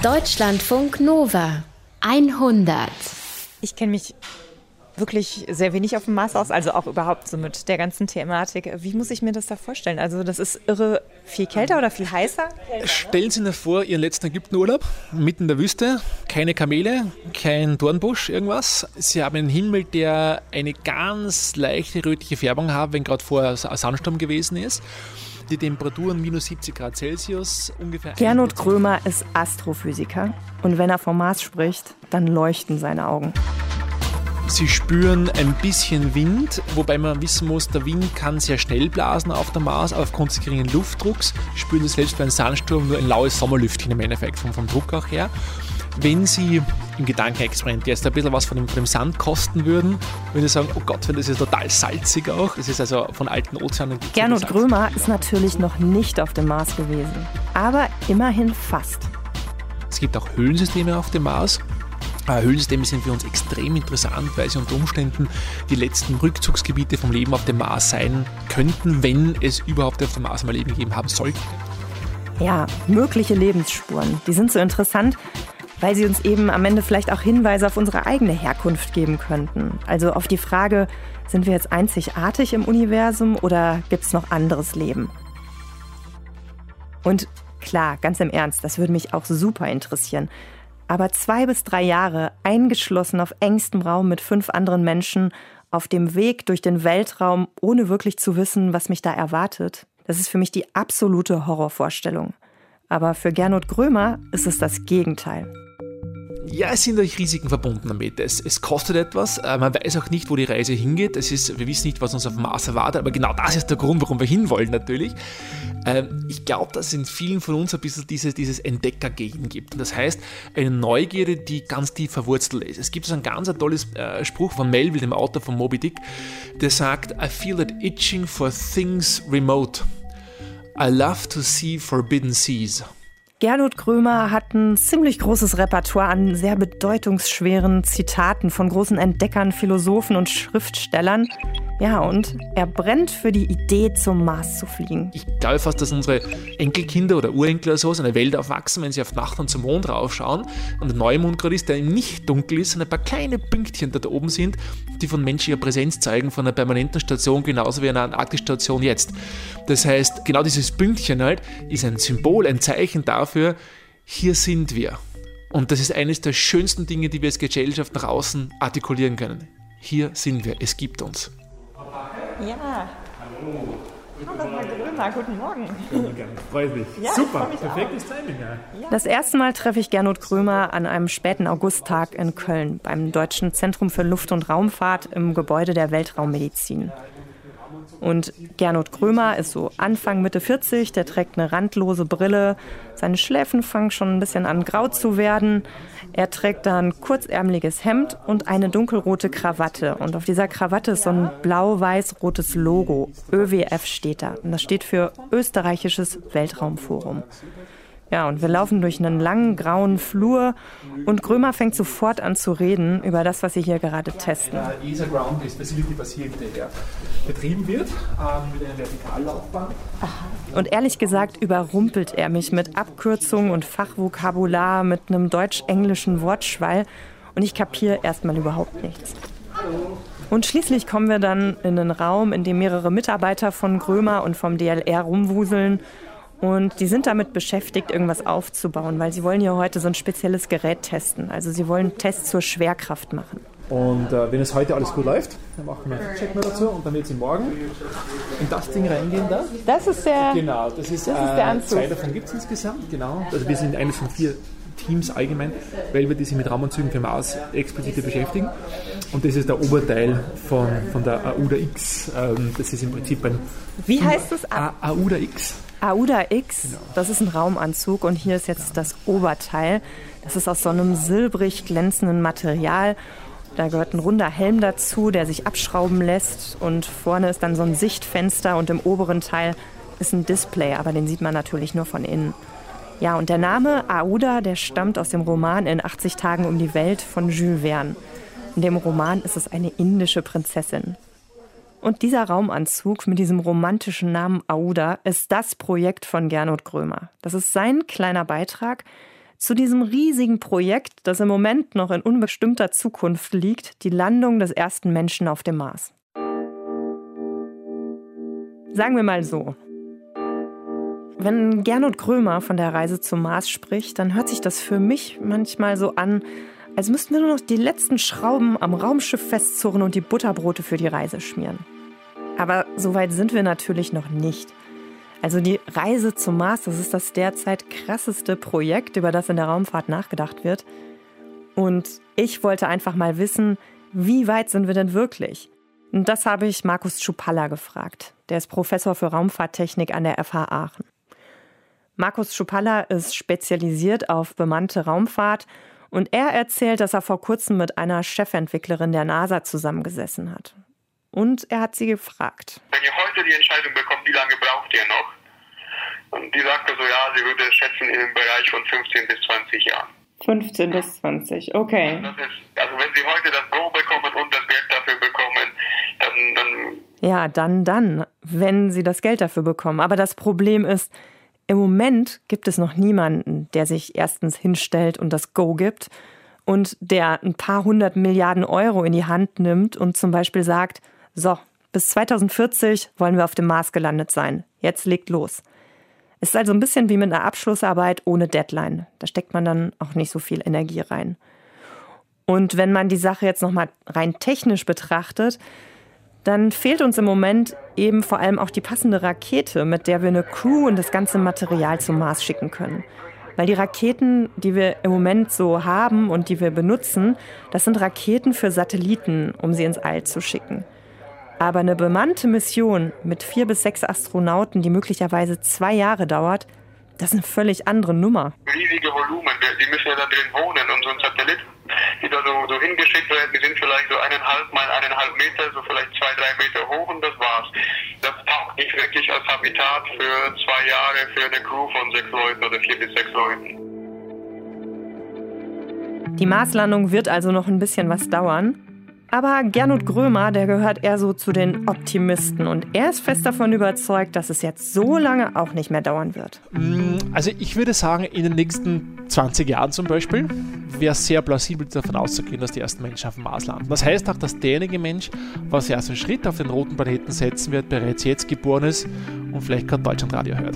Deutschlandfunk Nova 100. Ich kenne mich wirklich sehr wenig auf dem Mars aus, also auch überhaupt so mit der ganzen Thematik. Wie muss ich mir das da vorstellen? Also das ist irre viel kälter oder viel heißer? Stellen Sie sich vor, Ihren letzten Ägyptenurlaub, mitten in der Wüste, keine Kamele, kein Dornbusch, irgendwas. Sie haben einen Himmel, der eine ganz leichte rötliche Färbung hat, wenn gerade vorher ein Sandsturm gewesen ist. Die Temperaturen minus 70 Grad Celsius ungefähr. Gernot Krömer ist Astrophysiker und wenn er vom Mars spricht, dann leuchten seine Augen. Sie spüren ein bisschen Wind, wobei man wissen muss, der Wind kann sehr schnell blasen auf der Mars, aber aufgrund des geringen Luftdrucks spüren Sie selbst bei einem Sandsturm nur ein laues Sommerlüftchen im Endeffekt vom Druck auch her. Wenn Sie im Gedankenexperiment jetzt ein bisschen was von dem Sand kosten würden Sie sagen, oh Gott, das ist total salzig auch. Das ist also von alten Ozeanen. Gernot Krömer ist natürlich noch nicht auf dem Mars gewesen, aber immerhin fast. Es gibt auch Höhlensysteme auf dem Mars. Höhlensysteme sind für uns extrem interessant, weil sie unter Umständen die letzten Rückzugsgebiete vom Leben auf dem Mars sein könnten, wenn es überhaupt auf dem Mars mal Leben gegeben haben sollte. Ja, mögliche Lebensspuren, die sind so interessant, weil sie uns eben am Ende vielleicht auch Hinweise auf unsere eigene Herkunft geben könnten. Also auf die Frage, sind wir jetzt einzigartig im Universum oder gibt es noch anderes Leben? Und klar, ganz im Ernst, das würde mich auch super interessieren. Aber 2 bis 3 Jahre eingeschlossen auf engstem Raum mit 5 anderen Menschen auf dem Weg durch den Weltraum, ohne wirklich zu wissen, was mich da erwartet, das ist für mich die absolute Horrorvorstellung. Aber für Gernot Krömer ist es das Gegenteil. Ja, es sind natürlich Risiken verbunden damit. Es kostet etwas, man weiß auch nicht, wo die Reise hingeht. Wir wissen nicht, was uns auf dem Mars erwartet, aber genau das ist der Grund, warum wir hinwollen natürlich. Ich glaube, dass es in vielen von uns ein bisschen dieses Entdeckergehen gibt. Das heißt, eine Neugierde, die ganz tief verwurzelt ist. Es gibt so ein ganz tolles Spruch von Melville, dem Autor von Moby Dick, der sagt, I feel that itching for things remote. I love to see forbidden seas. Gernot Krömer hat ein ziemlich großes Repertoire an sehr bedeutungsschweren Zitaten von großen Entdeckern, Philosophen und Schriftstellern. Ja, und er brennt für die Idee, zum Mars zu fliegen. Ich glaube fast, dass unsere Enkelkinder oder Urenkel oder so in einer Welt aufwachsen, wenn sie auf Nacht und zum Mond raufschauen und der Neumond gerade ist, der nicht dunkel ist, sondern ein paar kleine Pünktchen da oben sind, die von menschlicher Präsenz zeigen, von einer permanenten Station, genauso wie einer Antarktisstation jetzt. Das heißt, genau dieses Pünktchen halt ist ein Symbol, ein Zeichen dafür, hier sind wir. Und das ist eines der schönsten Dinge, die wir als Gesellschaft nach außen artikulieren können. Hier sind wir, es gibt uns. Ja. Hallo. Hallo, Krömer, guten Morgen. Freut mich. Ja, super, perfektes Timing. Ja. Das erste Mal treffe ich Gernot Krömer an einem späten Augusttag in Köln beim Deutschen Zentrum für Luft- und Raumfahrt im Gebäude der Weltraummedizin. Und Gernot Krömer ist so Anfang, Mitte 40, der trägt eine randlose Brille. Seine Schläfen fangen schon ein bisschen an grau zu werden. Er trägt dann ein kurzärmeliges Hemd und eine dunkelrote Krawatte. Und auf dieser Krawatte ist so ein blau-weiß-rotes Logo. ÖWF steht da. Und das steht für Österreichisches Weltraumforum. Ja, und wir laufen durch einen langen, grauen Flur und Krömer fängt sofort an zu reden über das, was sie hier gerade testen. ESA Ground-Based Facility, was hier betrieben wird, mit einer Vertikallaufbahn. Und ehrlich gesagt überrumpelt er mich mit Abkürzungen und Fachvokabular, mit einem deutsch-englischen Wortschwall und ich kapiere erstmal überhaupt nichts. Und schließlich kommen wir dann in einen Raum, in dem mehrere Mitarbeiter von Krömer und vom DLR rumwuseln. Und die sind damit beschäftigt, irgendwas aufzubauen, weil sie wollen ja heute so ein spezielles Gerät testen. Also sie wollen Tests zur Schwerkraft machen. Und wenn es heute alles gut läuft, dann machen wir einen Check mal dazu und dann wird sie morgen in das Ding reingehen da. Das ist der, genau, das ist der Anzug. 2 davon gibt es insgesamt, genau. Also wir sind eines von 4 Teams allgemein, weil wir die sich mit Raumanzügen für Mars explizit beschäftigen. Und das ist der Oberteil von der AUDA X. Das ist im Prinzip ein... Wie heißt das? AUDA X. AUDA X, das ist ein Raumanzug und hier ist jetzt das Oberteil. Das ist aus so einem silbrig glänzenden Material. Da gehört ein runder Helm dazu, der sich abschrauben lässt und vorne ist dann so ein Sichtfenster und im oberen Teil ist ein Display, aber den sieht man natürlich nur von innen. Ja, und der Name AUDA, der stammt aus dem Roman In 80 Tagen um die Welt von Jules Verne. In dem Roman ist es eine indische Prinzessin. Und dieser Raumanzug mit diesem romantischen Namen AUDA ist das Projekt von Gernot Krömer. Das ist sein kleiner Beitrag zu diesem riesigen Projekt, das im Moment noch in unbestimmter Zukunft liegt, die Landung des ersten Menschen auf dem Mars. Sagen wir mal so. Wenn Gernot Grömer von der Reise zum Mars spricht, dann hört sich das für mich manchmal so an, als müssten wir nur noch die letzten Schrauben am Raumschiff festzurren und die Butterbrote für die Reise schmieren. Aber so weit sind wir natürlich noch nicht. Also die Reise zum Mars, das ist das derzeit krasseste Projekt, über das in der Raumfahrt nachgedacht wird. Und ich wollte einfach mal wissen, wie weit sind wir denn wirklich? Und das habe ich Markus Schupalla gefragt. Der ist Professor für Raumfahrttechnik an der FH Aachen. Markus Schupalla ist spezialisiert auf bemannte Raumfahrt und er erzählt, dass er vor kurzem mit einer Chefentwicklerin der NASA zusammengesessen hat. Und er hat sie gefragt. Wenn ihr heute die Entscheidung bekommt, wie lange braucht ihr noch? Und die sagte so, ja, sie würde schätzen im Bereich von 15 bis 20 Jahren. 15 bis 20, okay. Das ist, also wenn sie heute das Go bekommen und das Geld dafür bekommen, dann... Ja, dann, wenn sie das Geld dafür bekommen. Aber das Problem ist, im Moment gibt es noch niemanden, der sich erstens hinstellt und das Go gibt und der ein paar 100 Milliarden Euro in die Hand nimmt und zum Beispiel sagt, so, bis 2040 wollen wir auf dem Mars gelandet sein. Jetzt legt los. Es ist also ein bisschen wie mit einer Abschlussarbeit ohne Deadline. Da steckt man dann auch nicht so viel Energie rein. Und wenn man die Sache jetzt nochmal rein technisch betrachtet, dann fehlt uns im Moment eben vor allem auch die passende Rakete, mit der wir eine Crew und das ganze Material zum Mars schicken können. Weil die Raketen, die wir im Moment so haben und die wir benutzen, das sind Raketen für Satelliten, um sie ins All zu schicken. Aber eine bemannte Mission mit 4 bis 6 Astronauten, die möglicherweise 2 Jahre dauert, das ist eine völlig andere Nummer. Riesige Volumen, die müssen ja da drin wohnen und so ein Satellit, die da so hingeschickt werden, die sind vielleicht so 1,5 mal 1,5 Meter, so vielleicht 2-3 Meter hoch und das war's. Das taugt nicht wirklich als Habitat für 2 Jahre für eine Crew von 6 Leuten oder 4 bis 6 Leuten. Die Marslandung wird also noch ein bisschen was dauern. Aber Gernot Grömer, der gehört eher so zu den Optimisten. Und er ist fest davon überzeugt, dass es jetzt so lange auch nicht mehr dauern wird. Also ich würde sagen, in den nächsten 20 Jahren zum Beispiel wäre es sehr plausibel davon auszugehen, dass die ersten Menschen auf dem Mars landen. Das heißt auch, dass derjenige Mensch, was erst einen Schritt auf den roten Planeten setzen wird, bereits jetzt geboren ist und vielleicht gerade Deutschlandradio hört.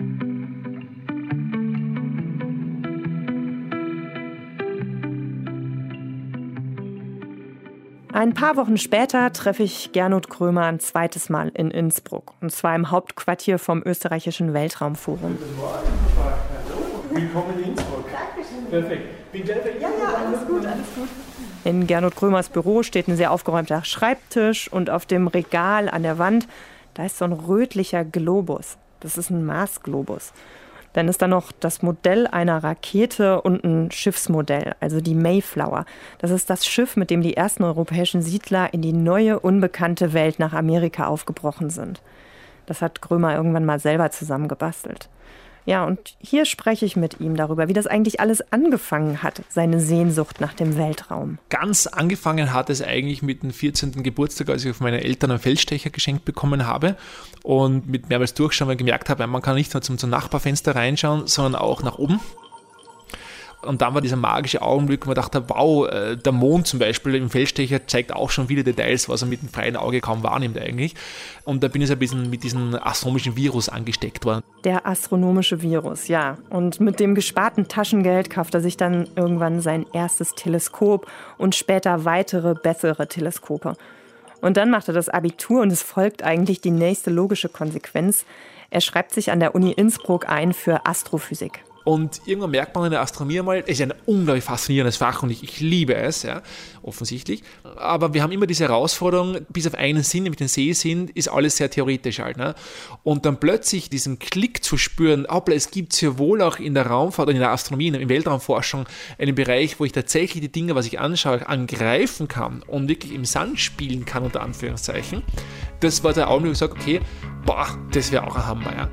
Ein paar Wochen später treffe ich Gernot Grömer ein zweites Mal in Innsbruck. Und zwar im Hauptquartier vom österreichischen Weltraumforum. Willkommen in Innsbruck. Dankeschön. Perfekt. Bin gleich bei Ihnen. Ja, alles gut. In Gernot Grömers Büro steht ein sehr aufgeräumter Schreibtisch und auf dem Regal an der Wand, da ist so ein rötlicher Globus. Das ist ein Mars-Globus. Dann ist da noch das Modell einer Rakete und ein Schiffsmodell, also die Mayflower. Das ist das Schiff, mit dem die ersten europäischen Siedler in die neue, unbekannte Welt nach Amerika aufgebrochen sind. Das hat Grömer irgendwann mal selber zusammengebastelt. Ja, und hier spreche ich mit ihm darüber, wie das eigentlich alles angefangen hat, seine Sehnsucht nach dem Weltraum. Ganz angefangen hat es eigentlich mit dem 14. Geburtstag, als ich von meinen Eltern einen Feldstecher geschenkt bekommen habe und mit mehrmals Durchschauen mal gemerkt habe, man kann nicht nur zum Nachbarfenster reinschauen, sondern auch nach oben. Und dann war dieser magische Augenblick, wo man dachte, wow, der Mond zum Beispiel im Feldstecher zeigt auch schon viele Details, was er mit dem freien Auge kaum wahrnimmt eigentlich. Und da bin ich so ein bisschen mit diesem astronomischen Virus angesteckt worden. Der astronomische Virus, ja. Und mit dem gesparten Taschengeld kauft er sich dann irgendwann sein erstes Teleskop und später weitere, bessere Teleskope. Und dann macht er das Abitur und es folgt eigentlich die nächste logische Konsequenz. Er schreibt sich an der Uni Innsbruck ein für Astrophysik. Und irgendwann merkt man in der Astronomie mal, es ist ein unglaublich faszinierendes Fach und ich liebe es, ja, offensichtlich. Aber wir haben immer diese Herausforderung, bis auf einen Sinn, nämlich den Sehsinn, ist alles sehr theoretisch halt. Ne? Und dann plötzlich diesen Klick zu spüren, hoppla, es gibt sehr wohl auch in der Raumfahrt und in der Astronomie, in der Weltraumforschung einen Bereich, wo ich tatsächlich die Dinge, was ich anschaue, angreifen kann und wirklich im Sand spielen kann, unter Anführungszeichen. Das war der Augenblick, wo ich sage, okay, boah, das wäre auch ein Hammer, ja.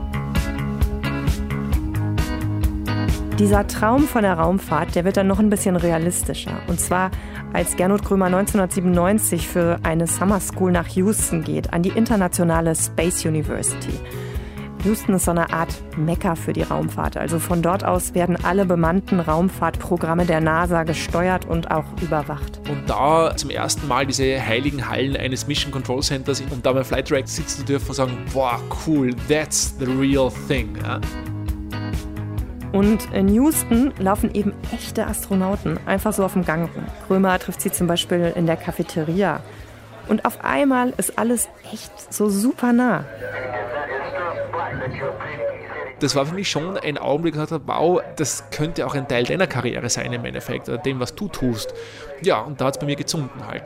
Dieser Traum von der Raumfahrt, der wird dann noch ein bisschen realistischer. Und zwar, als Gernot Grömer 1997 für eine Summer School nach Houston geht, an die internationale Space University. Houston ist so eine Art Mekka für die Raumfahrt. Also von dort aus werden alle bemannten Raumfahrtprogramme der NASA gesteuert und auch überwacht. Und da zum ersten Mal diese heiligen Hallen eines Mission Control Centers und da beim Flight Direct sitzen zu dürfen und sagen, boah, cool, that's the real thing. Ja? Und in Houston laufen eben echte Astronauten einfach so auf dem Gang rum. Grömer trifft sie zum Beispiel in der Cafeteria. Und auf einmal ist alles echt so super nah. Das war für mich schon ein Augenblick, wo ich gesagt habe, wow, das könnte auch ein Teil deiner Karriere sein im Endeffekt, oder dem, was du tust. Ja, und da hat es bei mir gezündet halt.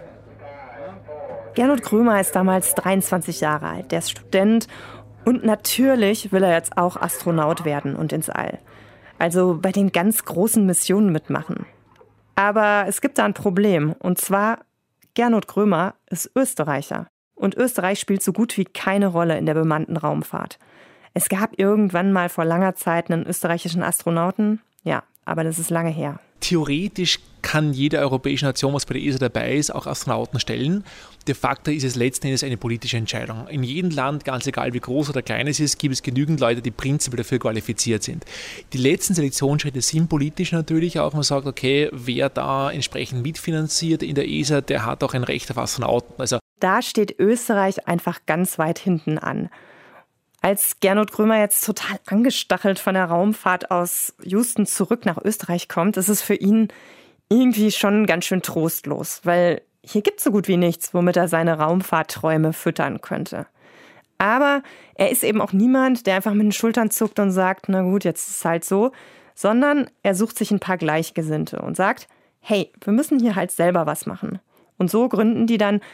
Gernot Grömer ist damals 23 Jahre alt, der ist Student und natürlich will er jetzt auch Astronaut werden und ins All. Also bei den ganz großen Missionen mitmachen. Aber es gibt da ein Problem, und zwar Gernot Grömer ist Österreicher. Und Österreich spielt so gut wie keine Rolle in der bemannten Raumfahrt. Es gab irgendwann mal vor langer Zeit einen österreichischen Astronauten, ja, aber das ist lange her. Theoretisch kann jede europäische Nation, was bei der ESA dabei ist, auch Astronauten stellen. De facto ist es letzten Endes eine politische Entscheidung. In jedem Land, ganz egal wie groß oder klein es ist, gibt es genügend Leute, die prinzipiell dafür qualifiziert sind. Die letzten Selektionsschritte sind politisch natürlich auch. Man sagt, okay, wer da entsprechend mitfinanziert in der ESA, der hat auch ein Recht auf Astronauten. Also da steht Österreich einfach ganz weit hinten an. Als Gernot Grömer jetzt total angestachelt von der Raumfahrt aus Houston zurück nach Österreich kommt, ist es für ihn irgendwie schon ganz schön trostlos, weil hier gibt es so gut wie nichts, womit er seine Raumfahrtträume füttern könnte. Aber er ist eben auch niemand, der einfach mit den Schultern zuckt und sagt, na gut, jetzt ist es halt so, sondern er sucht sich ein paar Gleichgesinnte und sagt, hey, wir müssen hier halt selber was machen. Und so gründen die dann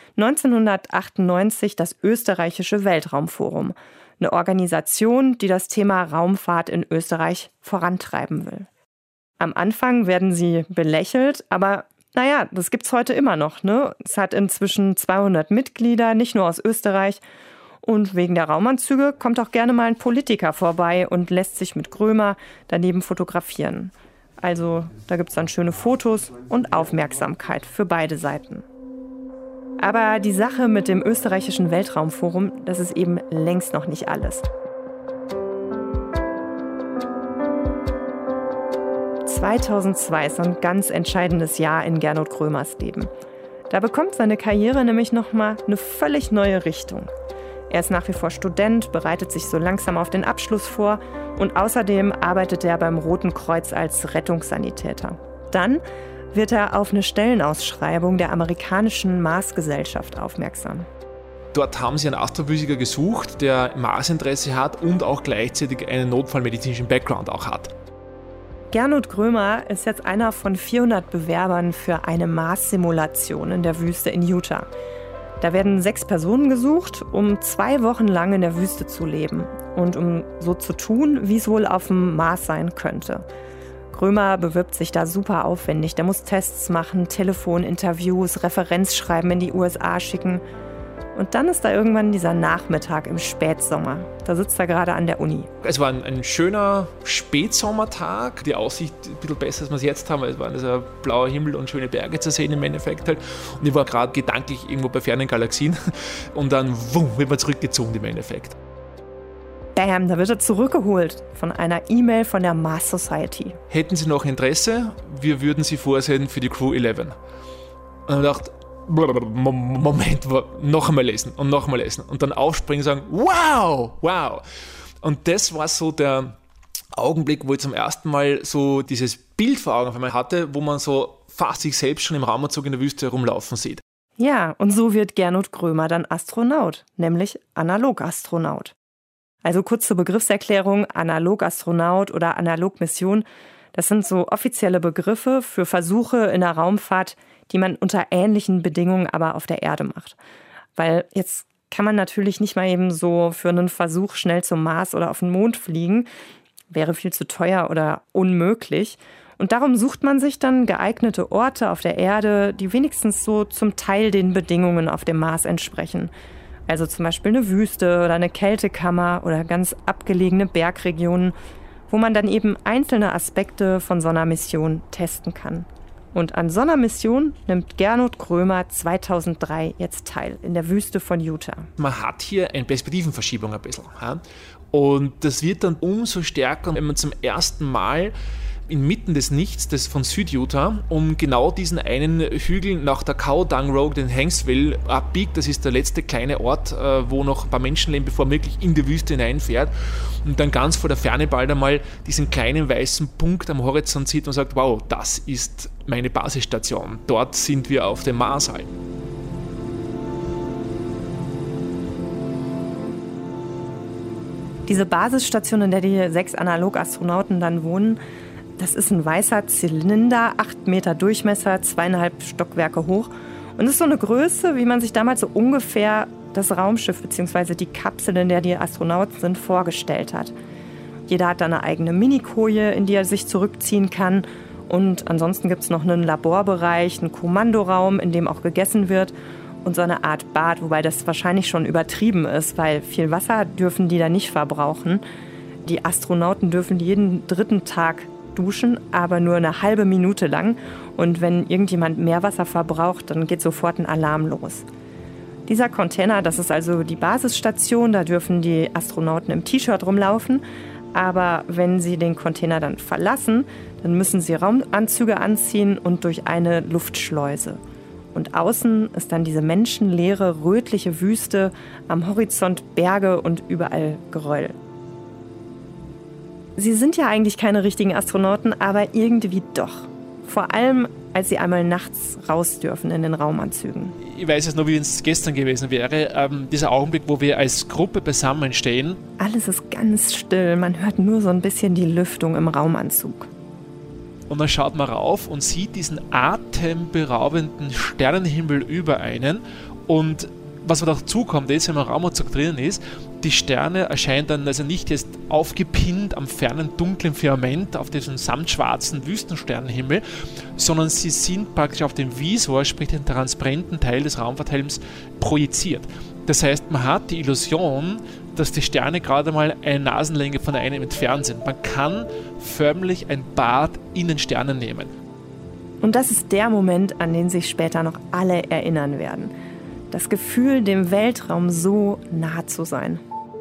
1998 das Österreichische Weltraumforum, eine Organisation, die das Thema Raumfahrt in Österreich vorantreiben will. Am Anfang werden sie belächelt, aber naja, das gibt's heute immer noch, ne? Es hat inzwischen 200 Mitglieder, nicht nur aus Österreich. Und wegen der Raumanzüge kommt auch gerne mal ein Politiker vorbei und lässt sich mit Grömer daneben fotografieren. Also da gibt's dann schöne Fotos und Aufmerksamkeit für beide Seiten. Aber die Sache mit dem österreichischen Weltraumforum, das ist eben längst noch nicht alles. 2002 ist ein ganz entscheidendes Jahr in Gernot Grömers Leben. Da bekommt seine Karriere nämlich nochmal eine völlig neue Richtung. Er ist nach wie vor Student, bereitet sich so langsam auf den Abschluss vor und außerdem arbeitet er beim Roten Kreuz als Rettungssanitäter. Dann wird er auf eine Stellenausschreibung der amerikanischen Mars-Gesellschaft aufmerksam. Dort haben sie einen Astrophysiker gesucht, der Marsinteresse hat und auch gleichzeitig einen notfallmedizinischen Background auch hat. Gernot Grömer ist jetzt einer von 400 Bewerbern für eine Mars-Simulation in der Wüste in Utah. Da werden 6 Personen gesucht, um 2 Wochen lang in der Wüste zu leben und um so zu tun, wie es wohl auf dem Mars sein könnte. Grömer bewirbt sich da super aufwendig. Der muss Tests machen, Telefoninterviews, Referenzschreiben in die USA schicken. Und dann ist da irgendwann dieser Nachmittag im Spätsommer. Da sitzt er gerade an der Uni. Es war ein schöner Spätsommertag. Die Aussicht ein bisschen besser, als wir es jetzt haben. Es waren also blauer Himmel und schöne Berge zu sehen im Endeffekt halt. Und ich war gerade gedanklich irgendwo bei fernen Galaxien. Und dann wird man zurückgezogen im Endeffekt. Bam, da wird er zurückgeholt von einer E-Mail von der Mars Society. Hätten Sie noch Interesse? Wir würden Sie vorsehen für die Crew 11. Und ich dachte, Moment, noch einmal lesen und noch einmal lesen. Und dann aufspringen und sagen, wow. Und das war so der Augenblick, wo ich zum ersten Mal so dieses Bild vor Augen auf einmal hatte, wo man so fast sich selbst schon im Raumanzug in der Wüste herumlaufen sieht. Ja, und so wird Gernot Grömer dann Astronaut, nämlich Analogastronaut. Also kurz zur Begriffserklärung, Analogastronaut oder Analogmission, das sind so offizielle Begriffe für Versuche in der Raumfahrt, die man unter ähnlichen Bedingungen aber auf der Erde macht. Weil jetzt kann man natürlich nicht mal eben so für einen Versuch schnell zum Mars oder auf den Mond fliegen. Wäre viel zu teuer oder unmöglich. Und darum sucht man sich dann geeignete Orte auf der Erde, die wenigstens so zum Teil den Bedingungen auf dem Mars entsprechen. Also zum Beispiel eine Wüste oder eine Kältekammer oder ganz abgelegene Bergregionen, wo man dann eben einzelne Aspekte von so einer Mission testen kann. Und an so einer Mission nimmt Gernot Grömer 2003 jetzt teil, in der Wüste von Utah. Man hat hier eine Perspektivenverschiebung ein bisschen. Ja? Und das wird dann umso stärker, wenn man zum ersten Mal inmitten des Nichts, das von Südutah, um genau diesen einen Hügel nach der Cow Dung Road in Hanksville abbiegt. Das ist der letzte kleine Ort, wo noch ein paar Menschen leben, bevor man wirklich in die Wüste hineinfährt. Und dann ganz vor der Ferne bald einmal diesen kleinen weißen Punkt am Horizont sieht und sagt, wow, das ist meine Basisstation. Dort sind wir auf dem Mars halt. Diese Basisstation, in der die 6 Analog-Astronauten dann wohnen, das ist ein weißer Zylinder, 8 Meter Durchmesser, 2,5 Stockwerke hoch. Und das ist so eine Größe, wie man sich damals so ungefähr das Raumschiff bzw. die Kapsel, in der die Astronauten sind, vorgestellt hat. Jeder hat da eine eigene Minikoje, in die er sich zurückziehen kann. Und ansonsten gibt es noch einen Laborbereich, einen Kommandoraum, in dem auch gegessen wird. Und so eine Art Bad, wobei das wahrscheinlich schon übertrieben ist, weil viel Wasser dürfen die da nicht verbrauchen. Die Astronauten dürfen jeden 3. Tag duschen, aber nur eine halbe Minute lang. Und wenn irgendjemand mehr Wasser verbraucht, dann geht sofort ein Alarm los. Dieser Container, das ist also die Basisstation, da dürfen die Astronauten im T-Shirt rumlaufen. Aber wenn sie den Container dann verlassen, dann müssen sie Raumanzüge anziehen und durch eine Luftschleuse. Und außen ist dann diese menschenleere, rötliche Wüste, am Horizont Berge und überall Geröll. Sie sind ja eigentlich keine richtigen Astronauten, aber irgendwie doch. Vor allem, als sie einmal nachts raus dürfen in den Raumanzügen. Ich weiß es noch, wie es gestern gewesen wäre. Dieser Augenblick, wo wir als Gruppe beisammenstehen. Alles ist ganz still, man hört nur so ein bisschen die Lüftung im Raumanzug. Und dann schaut man rauf und sieht diesen atemberaubenden Sternenhimmel über einen. Und was dazu kommt, ist, wenn man im Raumanzug drinnen ist, die Sterne erscheinen dann also nicht jetzt aufgepinnt am fernen dunklen Firmament auf diesem samtschwarzen Wüstensternenhimmel, sondern sie sind praktisch auf dem Visor, sprich den transparenten Teil des Raumfahrthelms, projiziert. Das heißt, man hat die Illusion, dass die Sterne gerade mal eine Nasenlänge von einem entfernt sind. Man kann förmlich ein Bad in den Sternen nehmen. Und das ist der Moment, an den sich später noch alle erinnern werden. Das Gefühl, dem Weltraum so nah zu sein.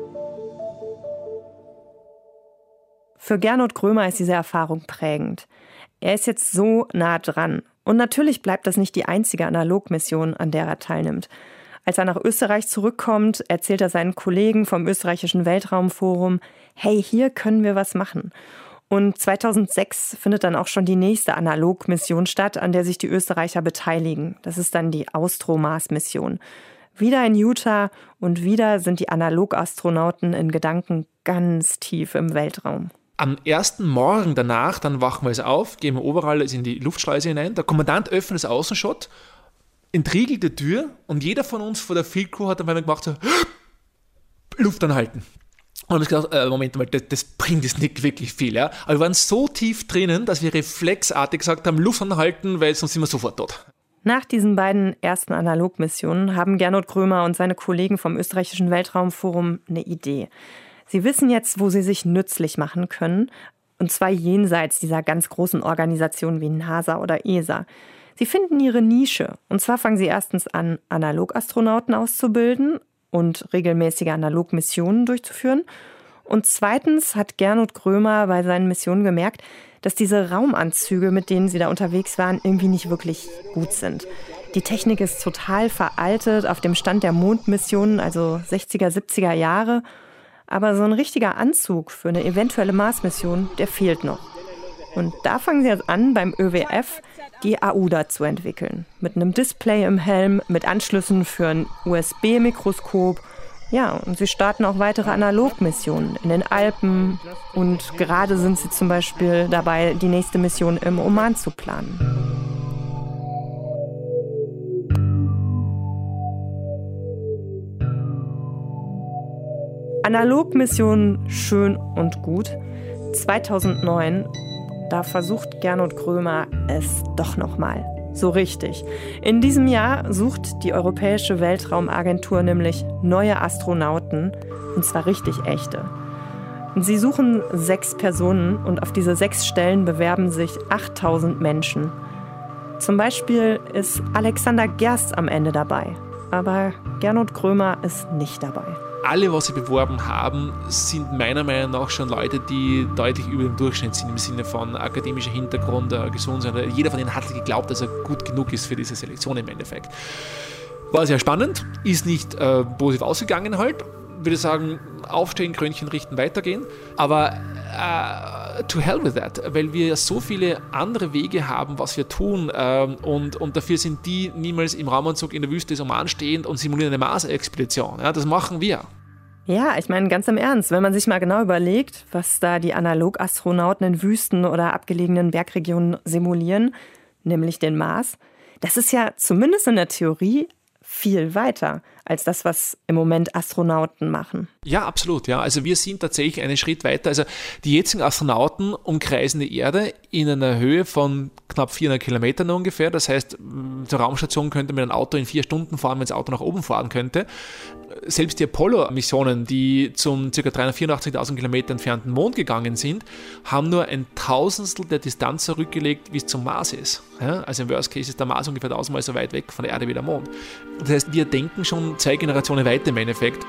Für Gernot Krömer ist diese Erfahrung prägend. Er ist jetzt so nah dran. Und natürlich bleibt das nicht die einzige Analogmission, an der er teilnimmt. Als er nach Österreich zurückkommt, erzählt er seinen Kollegen vom österreichischen Weltraumforum, hey, hier können wir was machen. Und 2006 findet dann auch schon die nächste Analogmission statt, an der sich die Österreicher beteiligen. Das ist dann die Austro-Mars-Mission. Wieder in Utah und wieder sind die Analogastronauten in Gedanken ganz tief im Weltraum. Am ersten Morgen danach, dann wachen wir es auf, gehen wir überall in die Luftschleuse hinein. Der Kommandant öffnet das Außenschott, entriegelt die Tür und jeder von uns vor der Field Crew hat dann einmal gemacht, so Luft anhalten. Und dann habe ich gedacht, Moment mal, das bringt jetzt nicht wirklich viel. Ja? Aber wir waren so tief drinnen, dass wir reflexartig gesagt haben, Luft anhalten, weil sonst sind wir sofort tot. Nach diesen beiden ersten Analogmissionen haben Gernot Krömer und seine Kollegen vom österreichischen Weltraumforum eine Idee. Sie wissen jetzt, wo sie sich nützlich machen können, und zwar jenseits dieser ganz großen Organisationen wie NASA oder ESA. Sie finden ihre Nische, und zwar fangen sie erstens an, Analogastronauten auszubilden und regelmäßige Analogmissionen durchzuführen. Und zweitens hat Gernot Krömer bei seinen Missionen gemerkt, dass diese Raumanzüge, mit denen sie da unterwegs waren, irgendwie nicht wirklich gut sind. Die Technik ist total veraltet, auf dem Stand der Mondmissionen, also 60er, 70er Jahre. Aber so ein richtiger Anzug für eine eventuelle Mars-Mission, der fehlt noch. Und da fangen sie jetzt an, beim ÖWF die AUDA zu entwickeln. Mit einem Display im Helm, mit Anschlüssen für ein USB-Mikroskop. Ja, und sie starten auch weitere Analogmissionen in den Alpen. Und gerade sind sie zum Beispiel dabei, die nächste Mission im Oman zu planen. Analogmissionen schön und gut. 2009, da versucht Gernot Krömer es doch nochmal. So richtig. In diesem Jahr sucht die Europäische Weltraumagentur nämlich neue Astronauten, und zwar richtig echte. Und sie suchen 6 Personen und auf diese 6 Stellen bewerben sich 8000 Menschen. Zum Beispiel ist Alexander Gerst am Ende dabei, aber Gernot Krömer ist nicht dabei. alle, was sie beworben haben, sind meiner Meinung nach schon Leute, die deutlich über dem Durchschnitt sind, im Sinne von akademischer Hintergrund, Gesundheit. Jeder von denen hat geglaubt, dass er gut genug ist für diese Selektion im Endeffekt. War sehr spannend, ist nicht positiv ausgegangen halt. Würde sagen, aufstehen, Krönchen richten, weitergehen. Aber to hell with that, weil wir ja so viele andere Wege haben, was wir tun. Und dafür sind die niemals im Raumanzug in der Wüste des Oman stehend und simulieren eine Mars-Expedition. Ja, das machen wir. Ja, ich meine ganz im Ernst, wenn man sich mal genau überlegt, was da die Analogastronauten in Wüsten oder abgelegenen Bergregionen simulieren, nämlich den Mars, das ist ja zumindest in der Theorie viel weiter als das, was im Moment Astronauten machen. Ja, absolut. Ja. Also wir sind tatsächlich einen Schritt weiter. Also die jetzigen Astronauten umkreisen die Erde in einer Höhe von knapp 400 Kilometern ungefähr. Das heißt, zur Raumstation könnte man ein Auto in 4 Stunden fahren, wenn das Auto nach oben fahren könnte. Selbst die Apollo-Missionen, die zum ca. 384.000 Kilometer entfernten Mond gegangen sind, haben nur ein Tausendstel der Distanz zurückgelegt, wie es zum Mars ist. Ja, also im Worst Case ist der Mars ungefähr 1000-mal so weit weg von der Erde wie der Mond. Das heißt, wir denken schon 2 Generationen weiter im Endeffekt.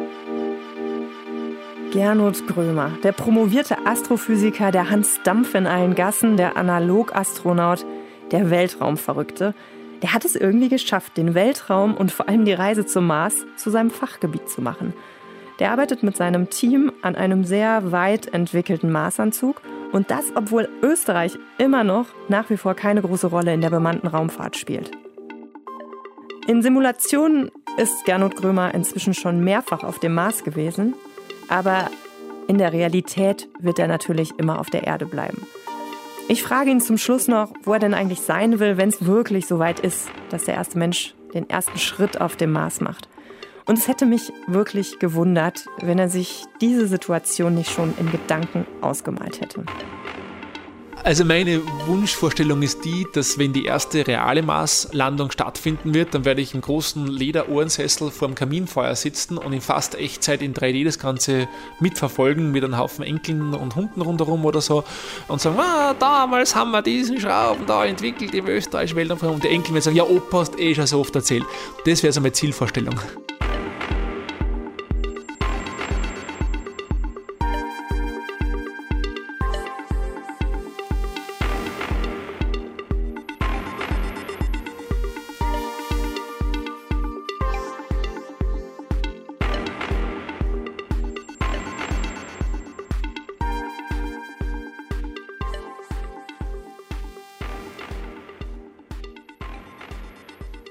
Gernot Grömer, der promovierte Astrophysiker, der Hans Dampf in allen Gassen, der Analogastronaut, der Weltraumverrückte, der hat es irgendwie geschafft, den Weltraum und vor allem die Reise zum Mars zu seinem Fachgebiet zu machen. Der arbeitet mit seinem Team an einem sehr weit entwickelten Marsanzug und das, obwohl Österreich immer noch nach wie vor keine große Rolle in der bemannten Raumfahrt spielt. In Simulationen ist Gernot Grömer inzwischen schon mehrfach auf dem Mars gewesen, aber in der Realität wird er natürlich immer auf der Erde bleiben. Ich frage ihn zum Schluss noch, wo er denn eigentlich sein will, wenn es wirklich so weit ist, dass der erste Mensch den ersten Schritt auf dem Mars macht. Und es hätte mich wirklich gewundert, wenn er sich diese Situation nicht schon in Gedanken ausgemalt hätte. Also meine Wunschvorstellung ist die, dass wenn die erste reale Marslandung stattfinden wird, dann werde ich im großen Lederohrensessel vor dem Kaminfeuer sitzen und in fast Echtzeit in 3D das Ganze mitverfolgen mit einem Haufen Enkeln und Hunden rundherum oder so und sagen, damals haben wir diesen Schrauben da entwickelt im österreichischen Weltraumprogramm und die Enkel werden sagen, ja Opa, hast schon so oft erzählt. Das wäre so meine Zielvorstellung.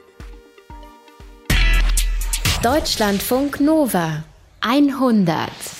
Deutschlandfunk Nova 100